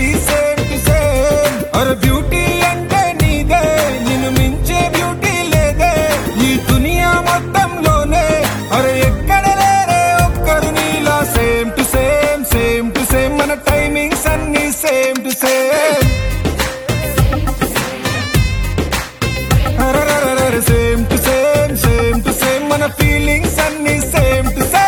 నాది same to same. అరే beauty అంటే నీదే, నిన్ను మించే బ్యూటీ లేదే ఈ దునియా మొత్తంలోనే. అరే ఎక్కడ లేరే ఒక్కరు నీలా same to same, same to same. మన టైమింగ్స్ అన్ని same to same. Same to same, same to same. మన ఫీలింగ్స్ అన్ని సేమ్ టు సేమ్.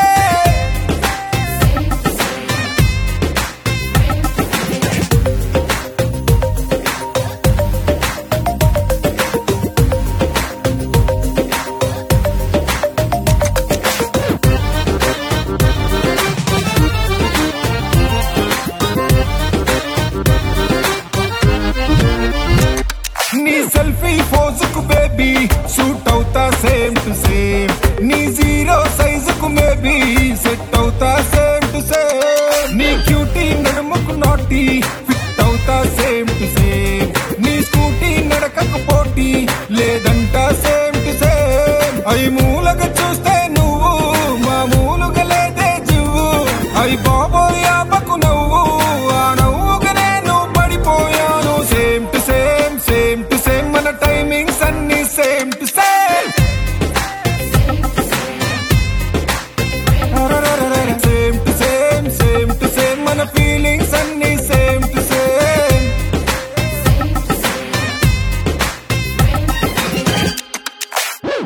నీ సెల్ఫీ పోజుకు బేబీ సూట్ అవుతా సేమ్ టు సేమ్. నీ జీరో సైజుకు మేబీ సెట్ అవుతా సేమ్ టు సేమ్. నీ క్యూటీ నడుముకు నాటి ఫిట్ అవుతా సేమ్ టు సేమ్. నీ స్కూటీ నడకకు పోటీ లేదంటా సేమ్